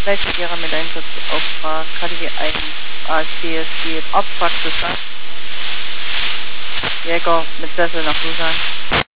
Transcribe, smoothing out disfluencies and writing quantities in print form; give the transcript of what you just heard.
Fallschirmjäger mit Einsatzauftrag, Kategorie 1, ASDSG, Abfahrt Jäger mit Sessel nach Busan.